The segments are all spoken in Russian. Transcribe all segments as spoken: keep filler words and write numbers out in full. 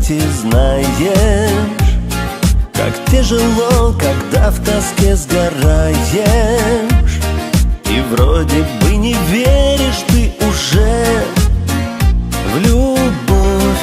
свете знаешь, как тяжело, когда в тоске сгораешь, и вроде бы не веришь ты уже в любовь.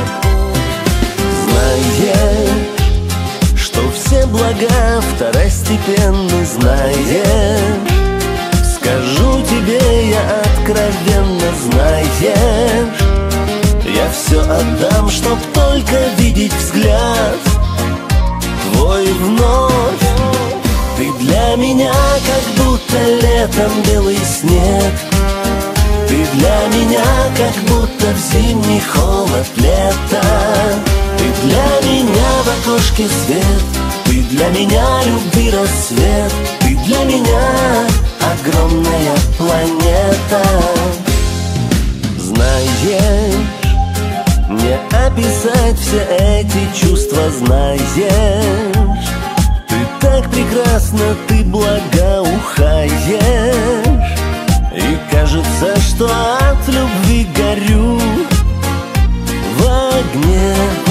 Знаешь, что все блага второстепенны, знаешь, скажу тебе я откровенно, знаешь, я все отдам, чтоб только видеть взгляд твой вновь. Ты для меня как будто летом белый снег, ты для меня как будто в зимний холод лета. Ты для меня в окошке свет, ты для меня любви рассвет, ты для меня огромная планета. Знаешь, не описать все эти чувства, знаешь, ты так прекрасна, ты благоухаешь, и кажется, что от любви горю в огне.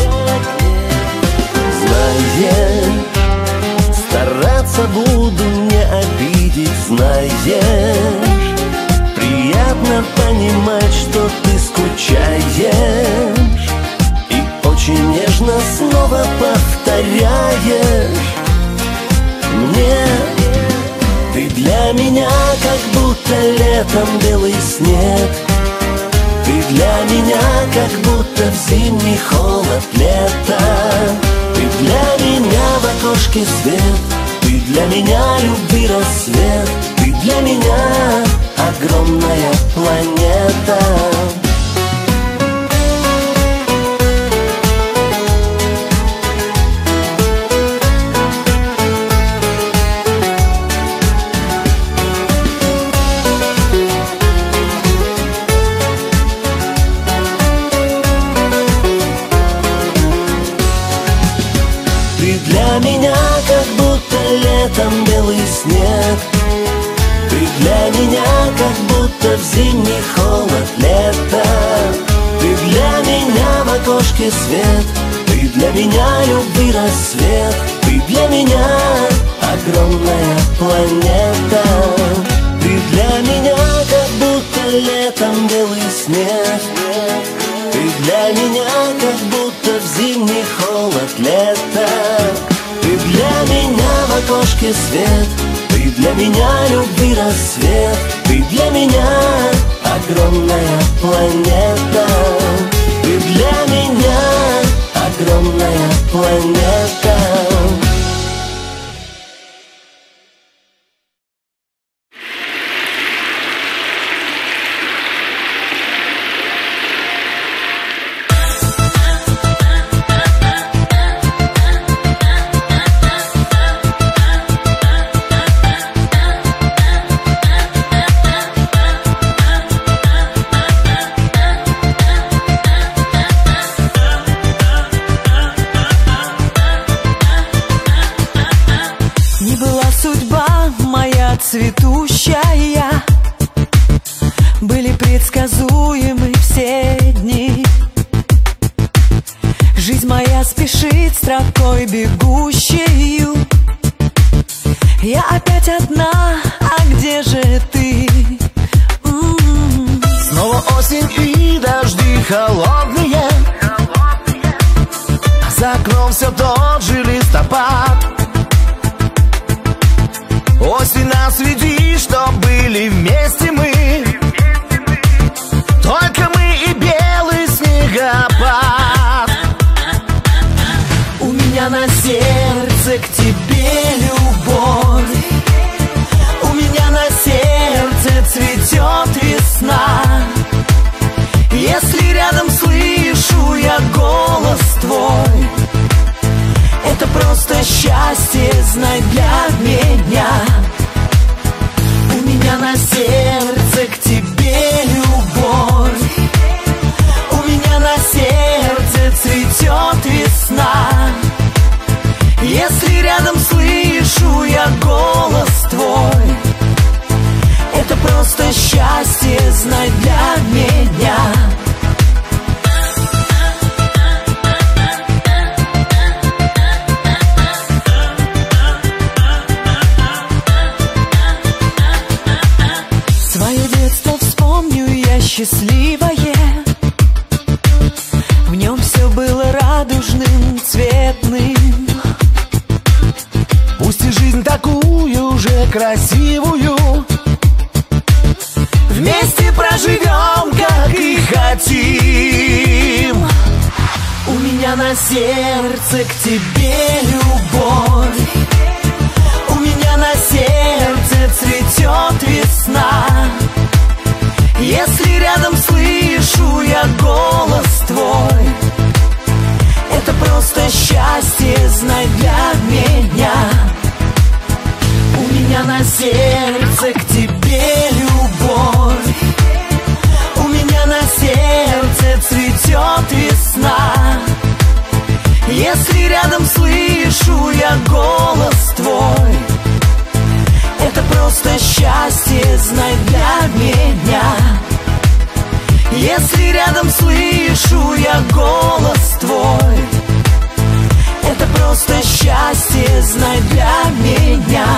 Знаешь, стараться буду не обидеть, знаешь, приятно понимать, что ты скучаешь, и очень нежно снова повторяешь мне. Ты для меня как будто летом белый снег, ты для меня как будто в зимний холод лета. Ты для меня в окошке свет, ты для меня любви рассвет, ты для меня огромная планета. Ты для меня как будто летом белый снег, ты для меня как будто в зимний холод лета. Ты для меня в окошке свет, ты для меня любви рассвет, ты для меня огромная планета. Ты для меня как будто летом белый снег, ты для меня как будто в зимний холод лета. Ты для меня в окошке свет, ты для меня любви рассвет, ты для меня огромная планета. Ты для меня огромная планета. Цветущая, были предсказуемы все дни. Жизнь моя спешит строкой бегущею. Я опять одна, а где же ты? М-м-м. Снова осень и дожди холодные, за окном все тот же листопад. Осень нас веди, что были вместе мы, только мы и белый снегопад. У меня на сердце к тебе любовь, у меня на сердце цветет весна. Если рядом слышу я голос твой, это просто счастье, знай, для меня. У меня на сердце к тебе любовь, у меня на сердце цветет весна. Если рядом слышу я голос твой, это просто счастье, знай, для меня. красивую. Вместе проживем, как и хотим. У меня на сердце к тебе любовь. У меня на сердце цветет весна. Если рядом слышу я голос твой, это просто счастье, знай, для меня. У меня на сердце к тебе любовь. У меня на сердце цветет весна. Если рядом слышу я голос твой, это просто счастье, знай, для меня. Если рядом слышу я голос твой, это просто счастье, знай, для меня.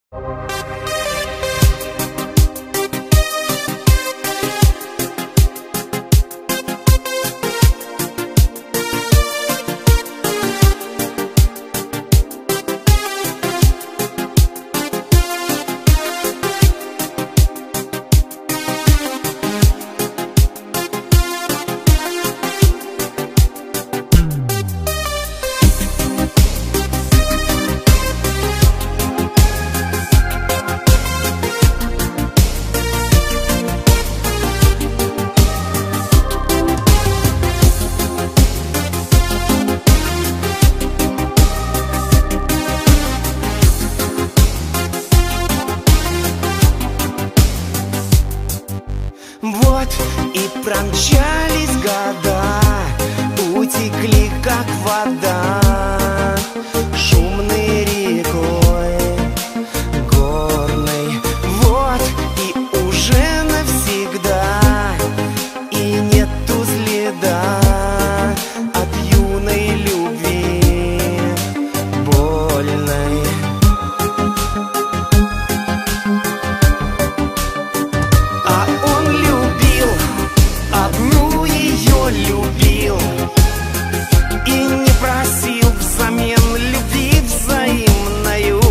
Вот и промчались года, утекли как вода шумной рекой горной. Вот и уже навсегда, и нету следа от юной любви больной. А он любил, одну ее любил, и не просил взамен любви взаимною.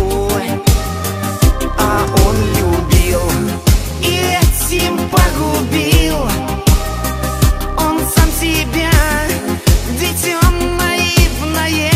А он любил и этим погубил он сам себя, дитё наивное.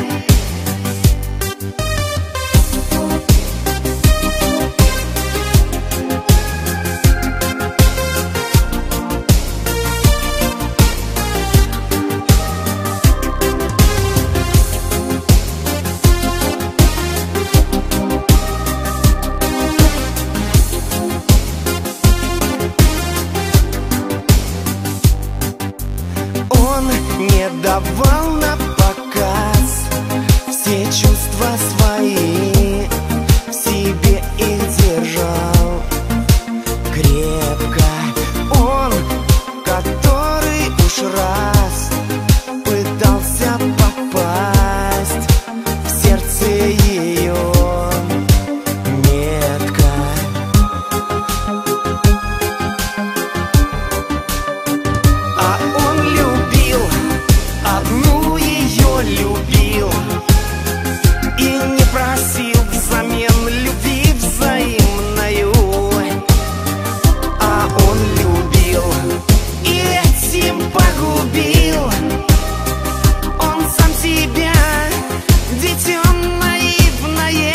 Он не давал на показ все чувства свои, в себе их держал крепко. Он, который уж раз пытался попасть в сердце ее метко. А он любил, одну ее любил, и не просил взамен любви взаимною. А он любил и этим погубил он сам себя, дитё наивное.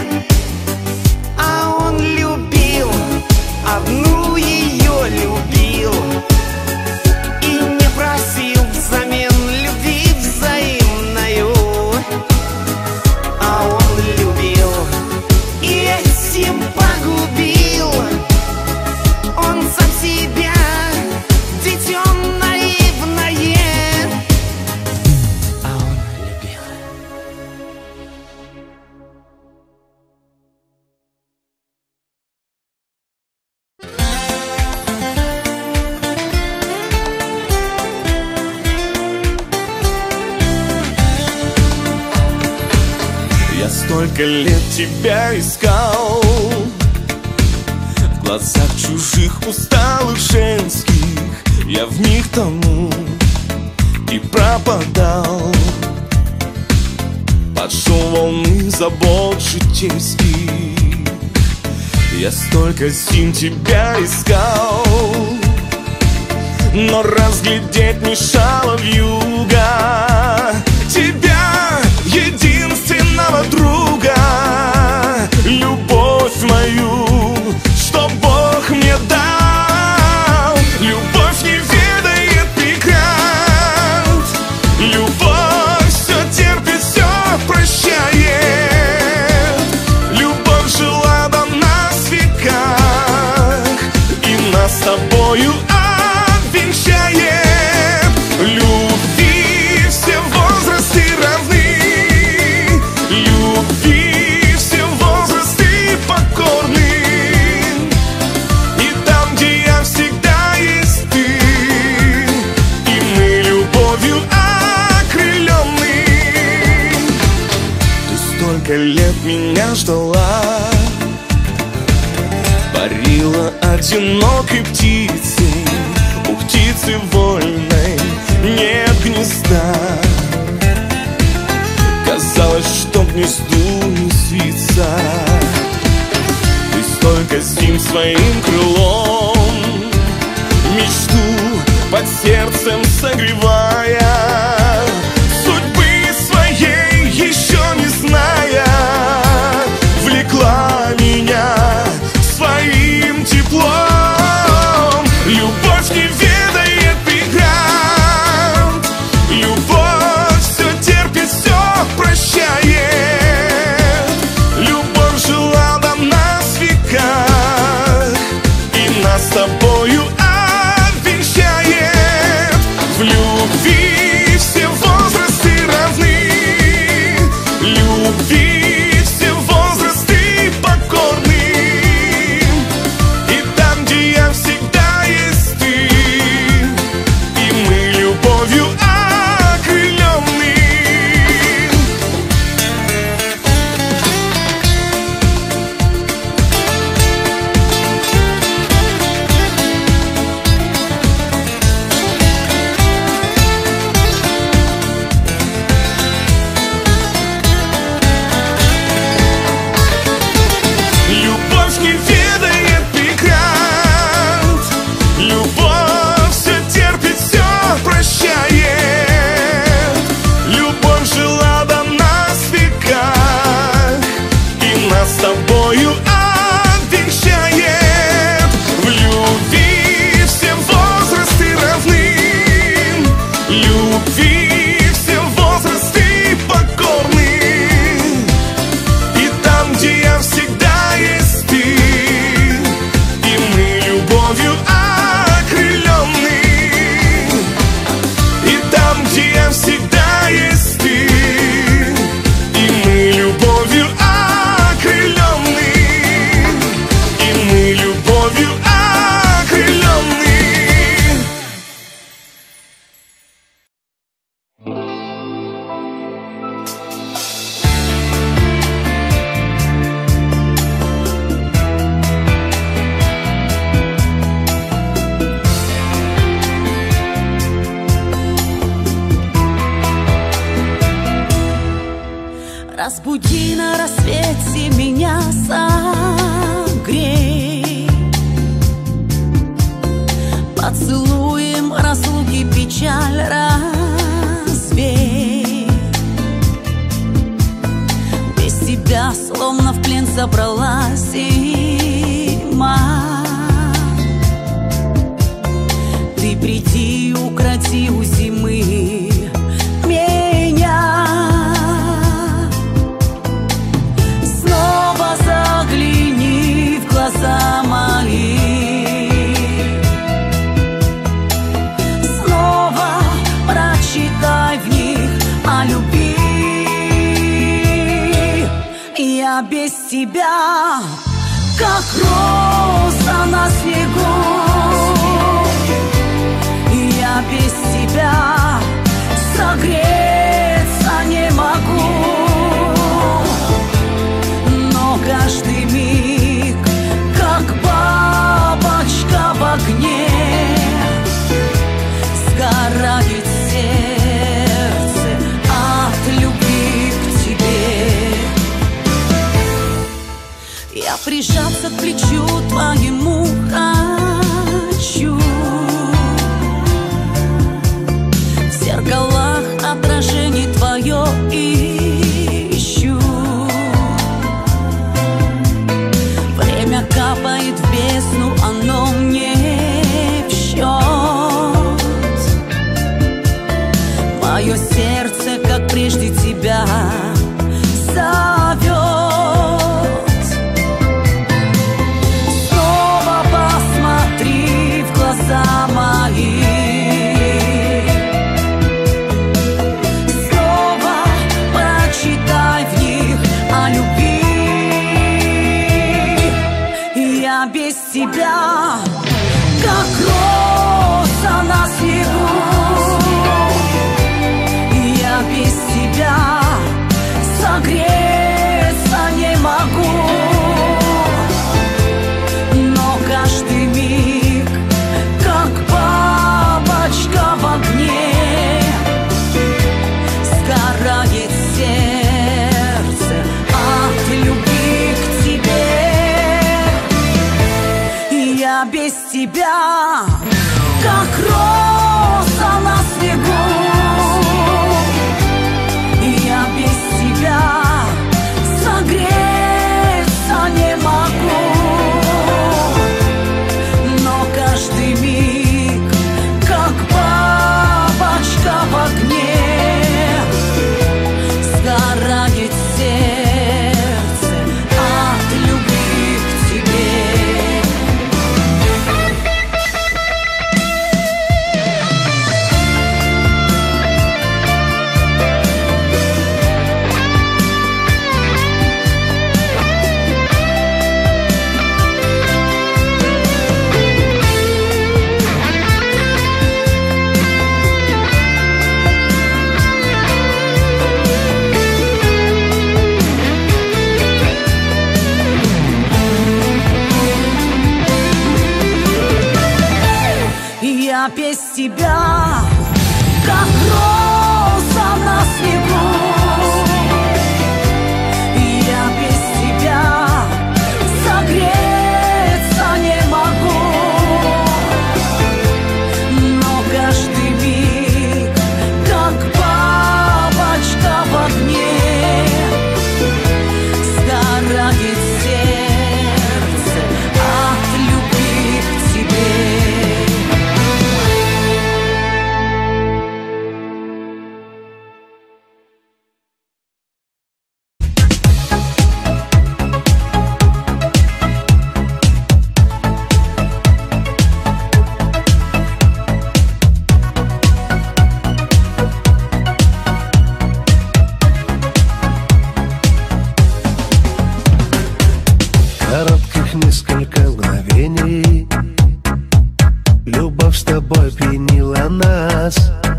А он любил, одну ее любил, и не просил взамен любви взаимною. А он любил и этим погубил он сам себя, дитё наивное. А он любил. Я столько лет тебя искал в глазах чужих усталых женских. Я в них тонул и пропадал под шум волны забот житейских. Я столько зим тебя искал, но разглядеть мешала вьюга тебя, единственного друга, любовь мою, что Бог мне дал. Любовь не ведает преград, любовь все терпит, все прощает. Любовь жила до нас в веках и нас с тобою обвенчает. Любви все возрасты равны, любви все возрасты покорны. И там, где я, всегда есть ты, и мы любовью окрылены. Ты столько лет меня ждала, парила одинокой птицей. У птицы вольной нет гнезда. Казалось, что гнезду не свиться. Ты столько зим своим крылом мечту под сердцем согревая, судьбы своей еще не зная, влекла меня своим теплом. Любовь не ведает преград, любовь все терпит, все прощает. Любовь жила до нас в веках и нас с тобою обвенчает. В любви все возрасты равны, любви все возрасты покорны. И там, где я, всегда есть ты, и мы любовью окрылены. Любовь не ведает преград, любовь все терпит, все прощает. Любовь жила до нас в веках и нас с тобою обвенчает. В любви все возрасты равны, любви все возрасты покорны. И там, где я, всегда есть ты, и мы любовью окрылены. И там, где я, всегда есть ты, и мы любовью окрылены. И мы любовью окрылены. Разбуди на рассвете меня, согрей поцелуем разлуки печаль развей. Без тебя словно в плен забралась зима. Ты приди, укроти у зимы меня. Снова загляни в глаза мои, снова прочитай в них о любви. Я без тебя, как роза на снегу. Я без тебя согреться не могу. Но каждый миг, как бабочка в огне, сгорает сердце от любви к тебе. Я прижаться к плечу твоему хочу, в зеркалах отражение твое ищу. Время капает в бездну, оно мне в счет. Мое сердце, как прежде, тебя зовет. Снова посмотри в глаза мои, снова прочитай в них о любви. Я без тебя, как роза на снегу. Я без тебя согреться не могу. Но себя, как роза на снегу. Я без тебя согреться не могу, но каждый миг, как бабочка в огне, сгорает сердце от любви к тебе. Я без тебя, как роза на снегу. Я без тебя согреться не могу, но каждый миг, как бабочка в огне, сгорает сердце от любви к тебе. Коротких несколько мгновений любовь с тобой пьянила нас.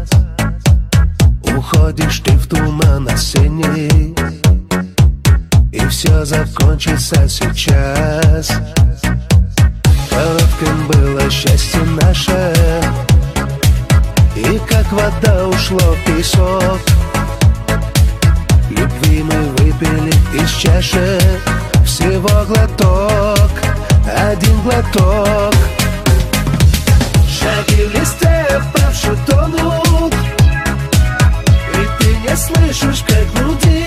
Уходишь ты в туман осенний, и все закончится сейчас. Коротким было счастье наше, и как вода ушло в песок. Любви мы выпили из чаши, всего глоток, один глоток. Шаги в листе опавшие тонут, и ты не слышишь, как груди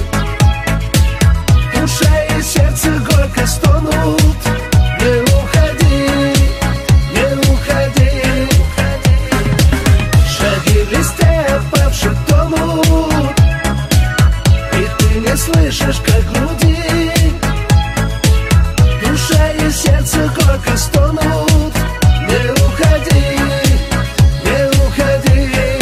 душа и сердце горько стонут. Не уходи, не уходи. Шаги в листе опавшие тонут, и ты не слышишь, как груди душа и сердце горько стонут. Не уходи, не уходи.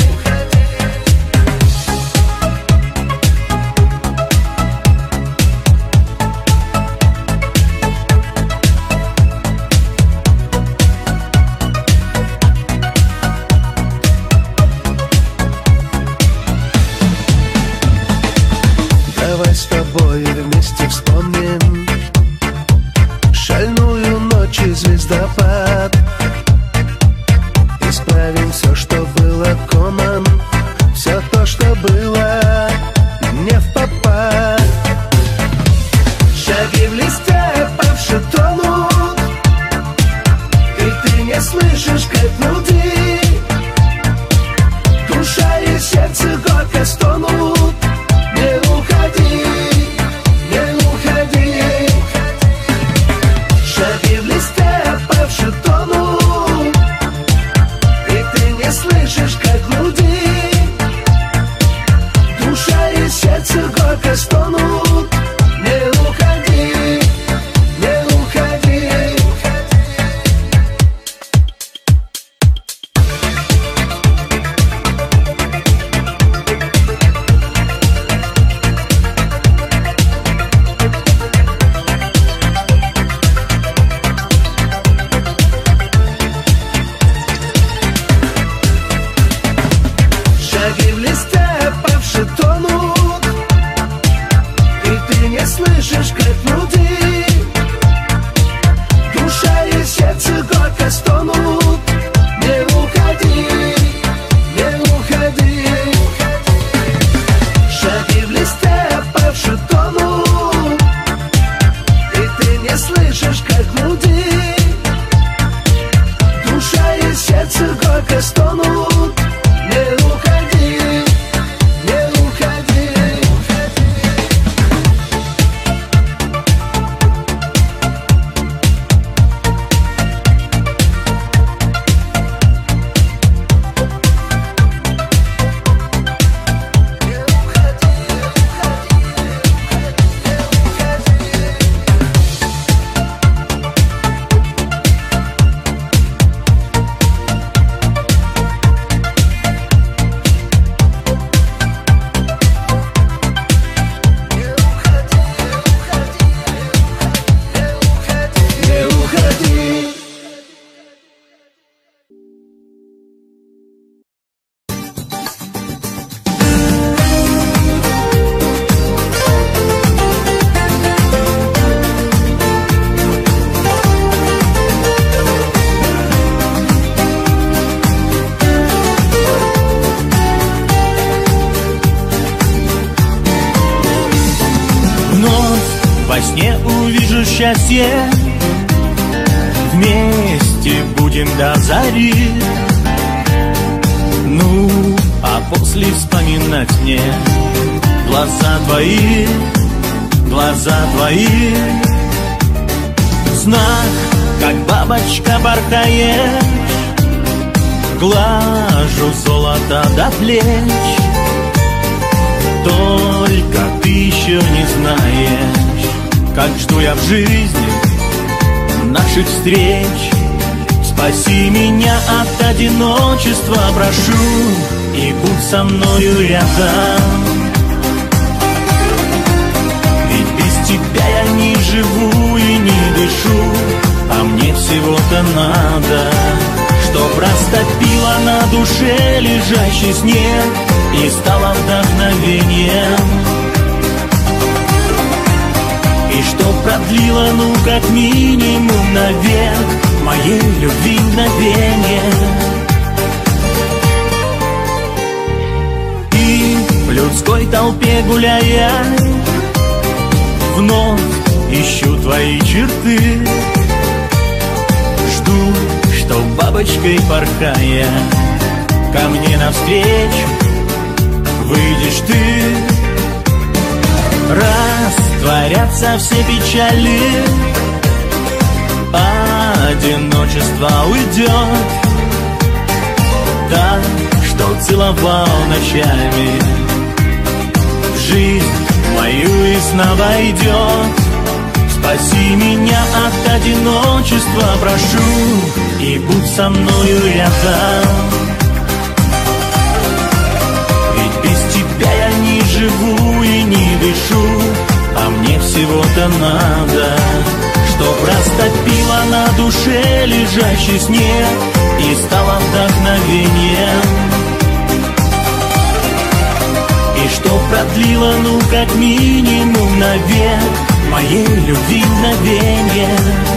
Давай с тобой вместе вспомним шальную ночь и звездопад. Исправим все, что было комом, все то, что было не впопад. Шаги в листе опавшие тонут, и ты не слышишь, как внутри душа и сердце горько стонут. Не уходи, не уходи. Шаги в листе опавшие тонут, и ты не слышишь, как груди душа и сердце горько стонут. Не уходи, не уходи. Шаги в листе опавшие тонут, и ты не слышишь, как внутри душа и сердце горько стонут. Не уходи, не уходи. Шаги в листе опавшие тонут, и ты не слышишь, как внутри только стонут. Не уходи, не уходи. Во сне увижу счастье, вместе будем до зари. Ну, а после вспоминать мне глаза твои, глаза твои. В снах, как бабочка порхаешь, глажу золото до плеч. Только ты еще не знаешь, как жду я в жизни наших встреч. Спаси меня от одиночества, прошу, и будь со мною рядом. Ведь без тебя я не живу и не дышу, а мне всего-то надо, чтоб растопила на душе лежащий снег и стала вдохновением. И что продлило, ну как минимум навек, моей любви мгновение. И в людской толпе гуляя, вновь ищу твои черты. Жду, что бабочкой порхая ко мне навстречу выйдешь ты. Растворятся все печали, одиночество уйдет. Так, что целовал ночами, в жизнь мою и снова идет. Спаси меня от одиночества, прошу, и будь со мною рядом. Ведь без тебя я не живу и не дышу, а мне всего-то надо, чтоб растопила на душе лежащий снег и стала вдохновением. И что продлило, ну как минимум навек, моей любви мгновение.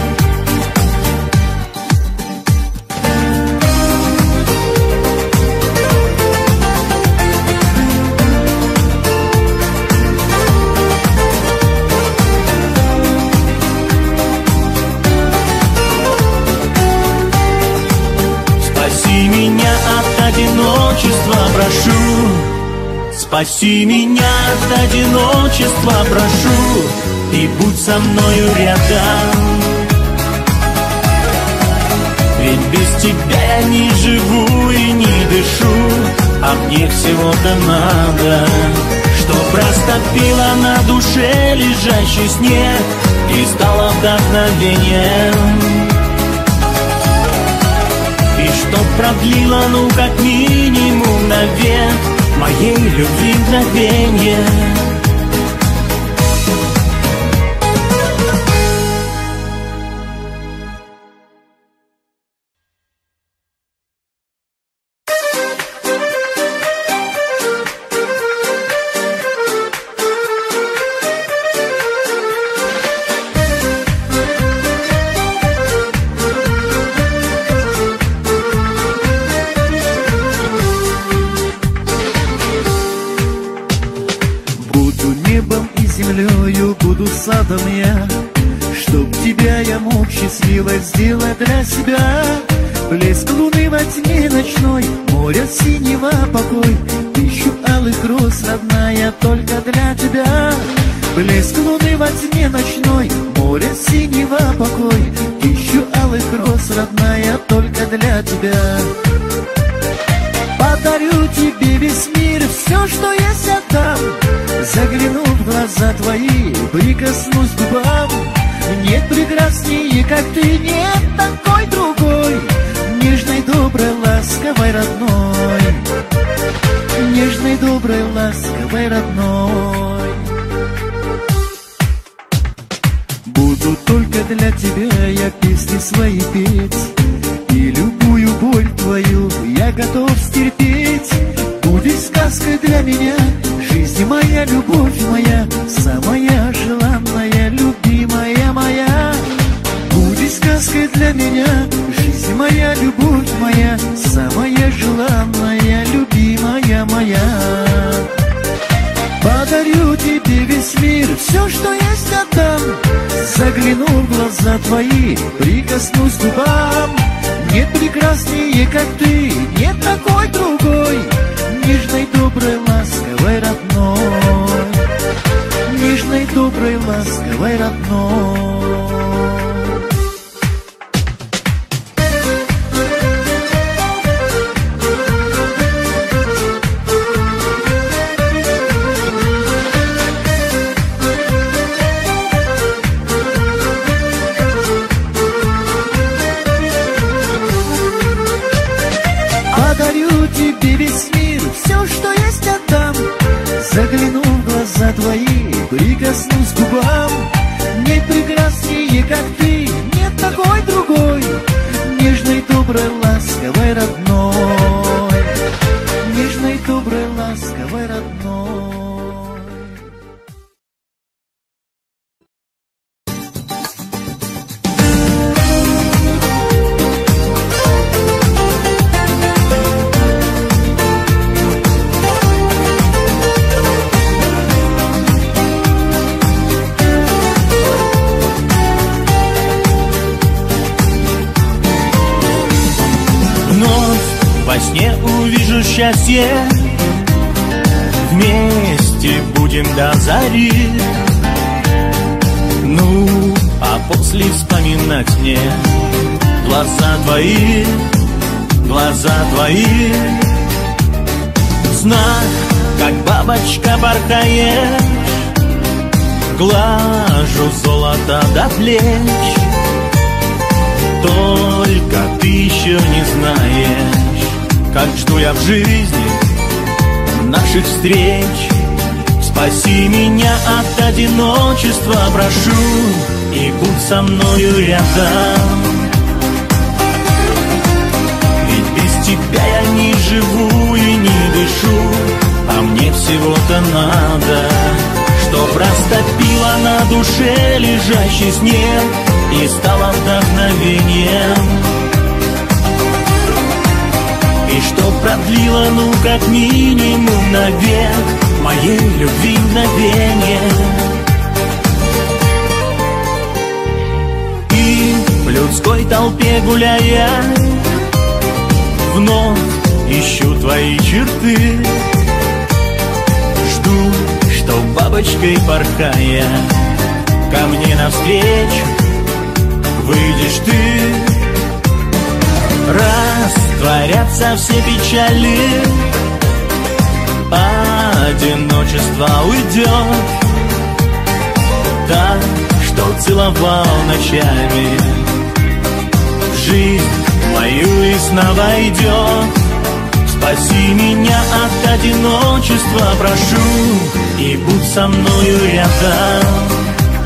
Спаси меня от одиночества, прошу. Спаси меня от одиночества, прошу, и будь со мною рядом. Ведь без тебя я не живу и не дышу, а мне всего-то надо, чтоб растопила на душе лежащий снег и стала вдохновением. И чтоб продлила, ну как минимум навек, моей любви мгновенье. Садом я, чтоб тебя я мог счастливой сделать для себя. Блеск луны во тьме ночной, море синего покой. Ищу алых роз, родная, только для тебя. Блеск луны во тьме ночной, море синего покой. Ищу алых роз, родная, только для тебя. Подарю тебе весь мир, все, что есть, отдам. Загляну в глаза твои, прикоснусь к губам. Нет прекраснее, как ты, нет такой другой. Нежной, доброй, ласковой, родной. Нежной, доброй, ласковой, родной. Буду только для тебя я песни свои петь, и любую боль твою я готов стерпеть. Будешь сказкой для меня, жизнь моя, любовь моя, самая желанная, любимая моя. Будешь сказкой для меня, жизнь моя, любовь моя, самая желанная, любимая моя. Подарю тебе весь мир, все, что есть, отдам. Загляну в глаза твои, прикоснусь к губам. Нет прекраснее, как ты, нет такой другой. Нежной, доброй, ласковой, родной. Нежной, доброй, ласковой, родной. Подарю тебе весь мир, все, что есть, отдам. Загляну в глаза твои, прикоснусь к губам. Нет прекраснее, как ты, нет такой другой. Нежной, доброй, ласковой, родной. Нежной, доброй, ласковой, родной. Во сне увижу счастье, вместе будем до зари. Ну, а после вспоминать мне глаза твои, глаза твои. В снах, как бабочка порхаешь, глажу золото до плеч. Только ты еще не знаешь, как жду я в жизни наших встреч. Спаси меня от одиночества, прошу, и будь со мною рядом. Ведь без тебя я не живу и не дышу, а мне всего-то надо, чтоб растопила на душе лежащий снег и стала вдохновением. И что продлило, ну, как минимум навек моей любви мгновение. И в людской толпе гуляя, вновь ищу твои черты. Жду, что бабочкой порхая ко мне навстречу выйдешь ты. Растворятся все печали, одиночество уйдет. Так, что целовал ночами, в жизнь мою и снова идет. Спаси меня от одиночества, прошу, и будь со мною рядом.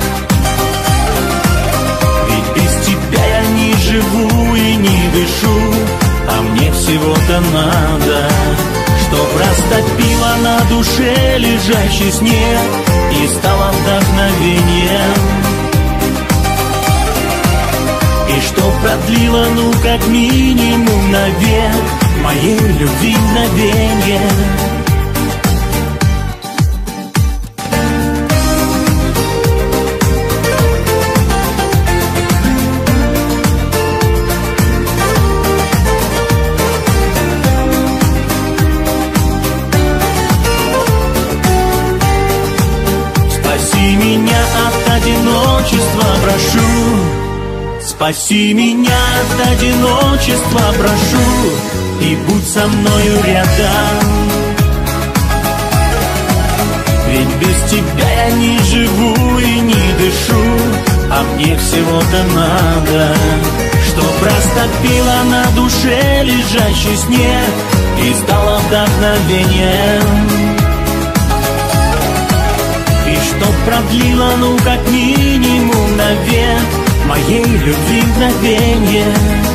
Живу и не дышу, а мне всего-то надо, чтоб растопила на душе лежащий снег и стала вдохновением. И чтоб продлила, ну, как минимум навек моей любви мгновенье. Спаси меня от одиночества, прошу, и будь со мною рядом. Ведь без тебя я не живу и не дышу, а мне всего-то надо, чтоб растопила на душе лежащий снег и стала вдохновением. И чтоб продлила, ну как минимум навек, моей любви мгновенье.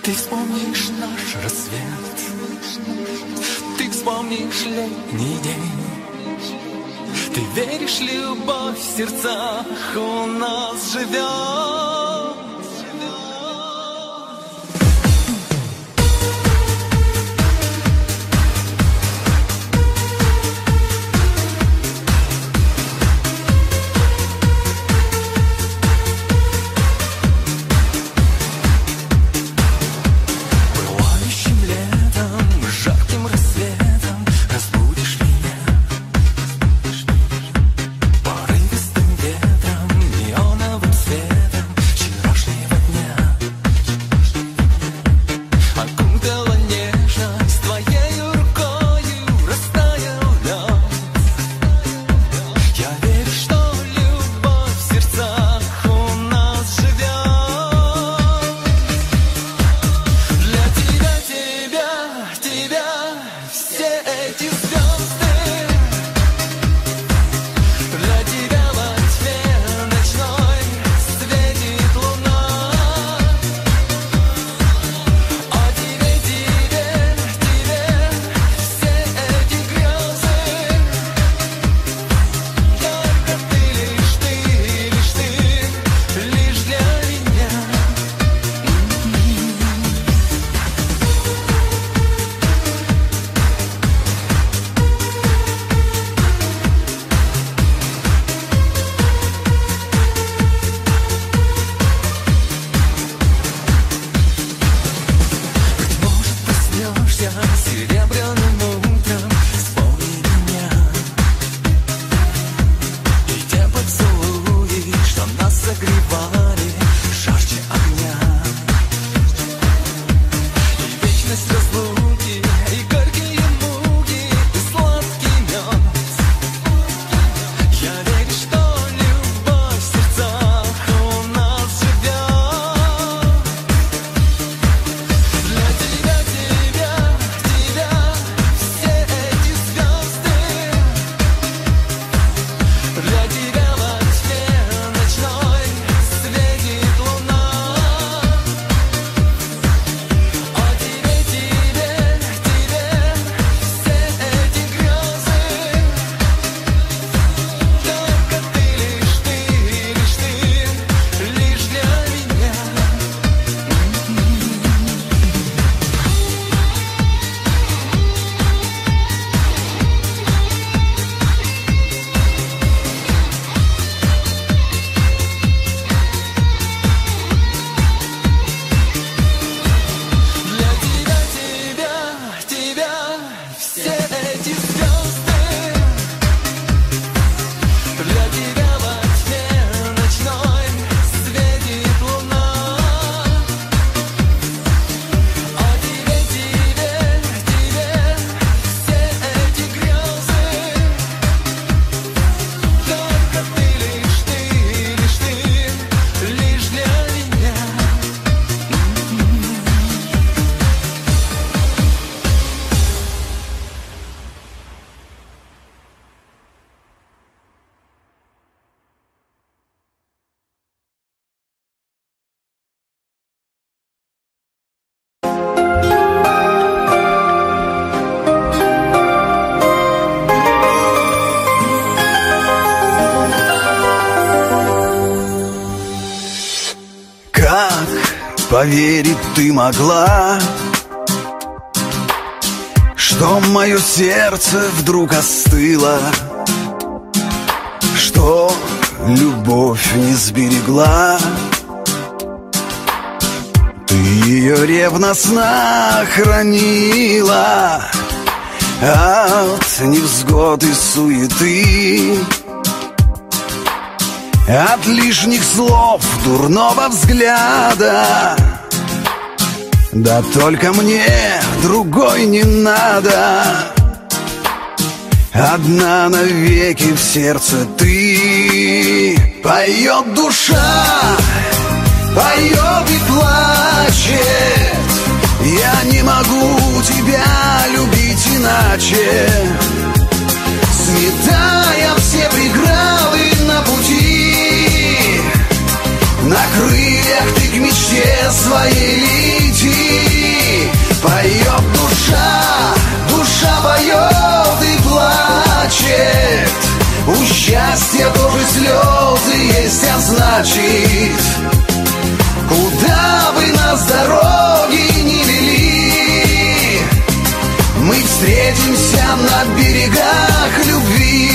Ты вспомнишь наш рассвет, ты вспомнишь летний день. Ты веришь, любовь в сердцах у нас живет. Поверить ты могла, что мое сердце вдруг остыло, что любовь не сберегла. Ты ее ревностно хранила от невзгод и суеты, от лишних слов, дурного взгляда. Да только мне другой не надо. Одна навеки в сердце ты. Поет душа, поет и плачет. Я не могу тебя любить иначе, сметая все преграды на пути. На крыльях ты к мечте своей лети. счастья тоже слезы есть, а значит, куда бы нас дороги не вели, мы встретимся на берегах любви.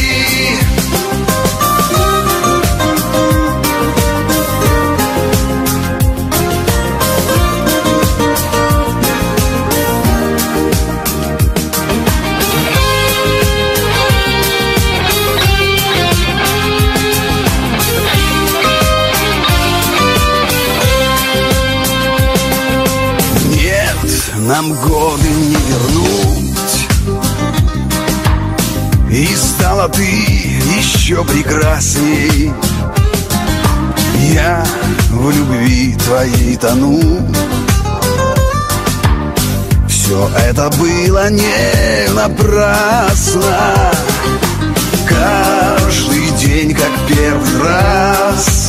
Нам годы не вернуть, и стала ты еще прекрасней. Я в любви твоей тону. Все это было не напрасно. Каждый день как первый раз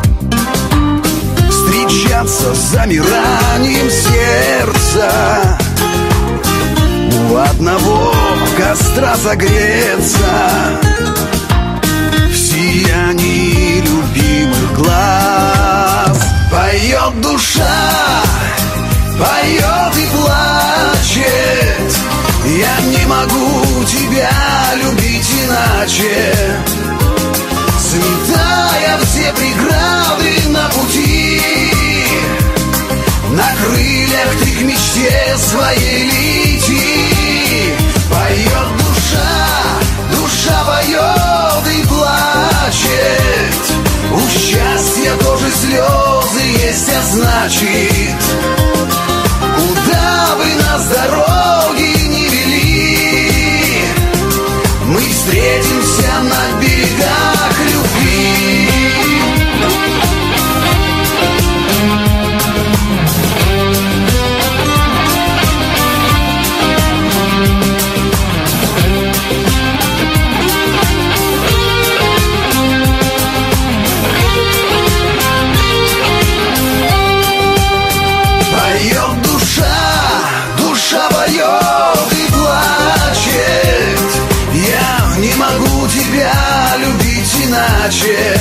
встречаться с замиранием сердца, у одного костра согреться, в сиянии любимых глаз. Поет душа, поет и плачет, я не могу тебя любить иначе, сметая все преграды на пути. На крыльях ты к мечте своей лети. Поет душа, душа поет и плачет. У счастья тоже слезы есть, а значит, куда бы нас дороги не вели, мы встретимся на берегах любви. Иначе,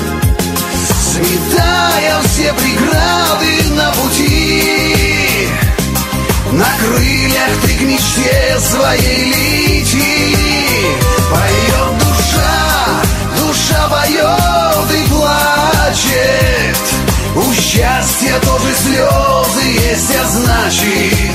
сметая все преграды на пути, на крыльях ты к мечте своей лети. Поет душа, душа поет и плачет, у счастья тоже слезы есть, а значит,